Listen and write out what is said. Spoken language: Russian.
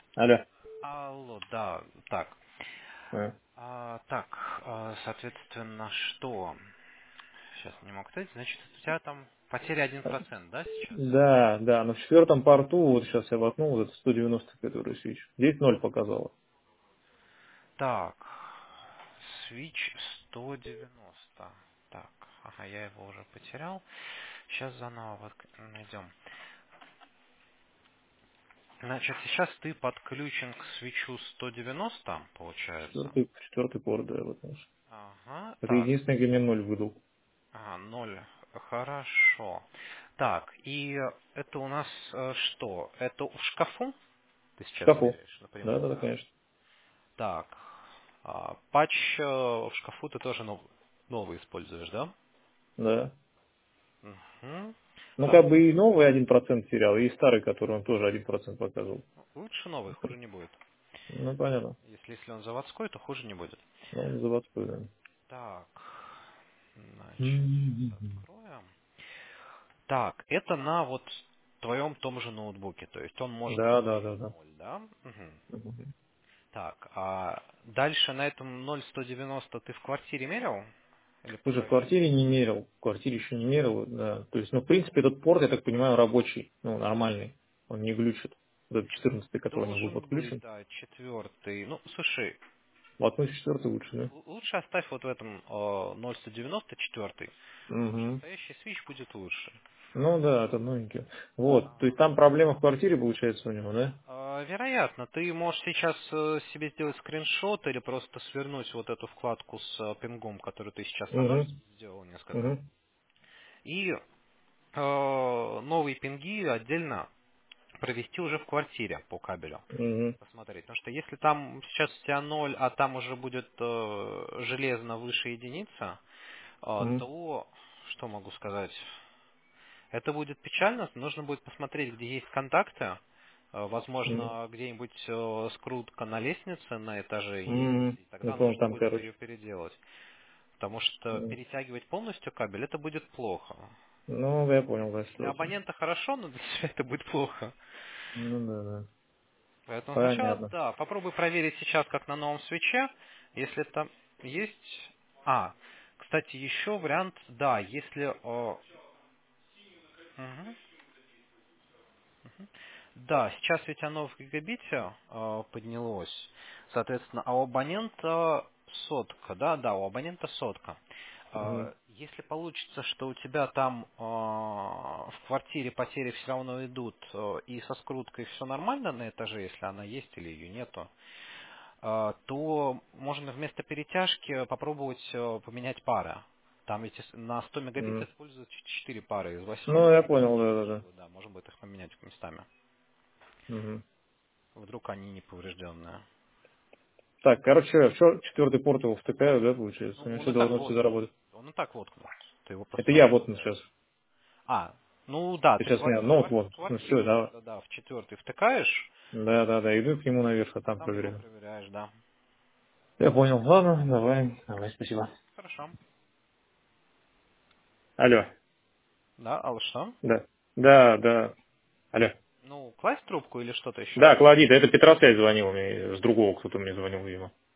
Алло. Алло, да, так. А. Соответственно, что? Сейчас не могу сказать. Значит, у тебя там потеря 1%, да, сейчас? Да, да, но в четвертом порту, вот сейчас я воткнул, вот это 190, который свич. Здесь ноль показало. Так, Switch 190. Так, ага, я его уже потерял. Сейчас заново найдем. Значит, сейчас ты подключен к свечу 190, получается. Четвертый порт, да, вот наш. Ага, Это так. единственное, где мне ноль выдал. Ага, 0. Хорошо. Так, и это у нас что? Это в шкафу? Ты В сейчас шкафу. меряешь Да, напрямую, да, да, да? конечно. Так. Патч в шкафу ты тоже новый используешь, да? Да. Угу. Ну, Так. как бы и новый 1% терял, и старый, который он тоже 1% показывал. Лучше новый, хуже не будет. Ну, понятно. Если он заводской, то хуже не будет. Ну, он заводской, да. Так. Значит, сейчас Мгм. откроем. Так, это на вот твоем том же ноутбуке. То есть он может Да, да, быть да, да. 0, да? Мгм. Мгм. Так, а дальше на этом 0,190 ты в квартире мерил? Или Слушай, в пока еще? квартире не мерил. В квартире еще не мерил, да. То есть, ну, в принципе, этот порт, я так понимаю, рабочий, ну, нормальный. Он не глючит. Вот этот 14, который у него был Должен быть, подключен. да, четвертый. Ну, слушай, Воткнуть 4 лучше, да? лучше оставь вот в этом 0,190 четвертый. Угу. Настоящий свич будет лучше. Ну да, это новенький. Вот, то есть А, там проблема в квартире получается у него, да? Вероятно, ты можешь сейчас себе сделать скриншот или просто свернуть вот эту вкладку с пингом, которую ты сейчас нажал, Угу. сделал несколько, Угу. и новые пинги отдельно провести уже в квартире по кабелю. Угу. Посмотреть. Потому что если там сейчас у тебя ноль, а там уже будет железно выше единица, Угу. то, что могу сказать, это будет печально. Нужно будет посмотреть, где есть контакты. Угу. Возможно, где-нибудь скрутка на лестнице на этаже есть. Угу. И Я тогда понял, нужно там, будет короче. ее переделать. Потому что Мгм. перетягивать полностью кабель, это будет плохо. Ну, я понял, да, Для ситуацию. абонента хорошо, но для тебя это будет плохо. Ну да, да. Поэтому сначала, Понятно. да, попробуй проверить сейчас, как на новом свече, если там есть... Кстати, еще вариант, да, если... мгм. Да, сейчас ведь оно в гигабите поднялось, соответственно, а у абонента сотка, да, у абонента сотка. Угу. Если получится, что у тебя там в квартире потери все равно идут, и со скруткой все нормально на этаже, если она есть или ее нету, то можно вместо перетяжки попробовать поменять пары. Там ведь на 100 мегабит Угу. используются 4 пары из 8, Ну, я и понял, они да, да, одинаковые, да, можно будет их поменять местами. да. Угу. Вдруг они не поврежденные. Так, короче, все, четвертый порт его втыкаю, да, получается. Ну, У меня он все и так должно все воткнут. заработать. Он и так воткнут. Ты его Это просто я надо вот вставить. сейчас. Ну да, ты Сейчас меня ноут вот. Ну все, квартиру, да. да, в четвертый втыкаешь, Да, да, да. Иду к нему наверх, а а там там его проверяю. проверяешь, да. Я понял. Ладно, давай. Давай, спасибо. Хорошо. Алло. Да, а что? Да. Да, да. Алло. Ну, класть трубку или что-то еще? Да, клади. Да это Петросвязь звонил мне. С другого кто-то мне звонил, видимо.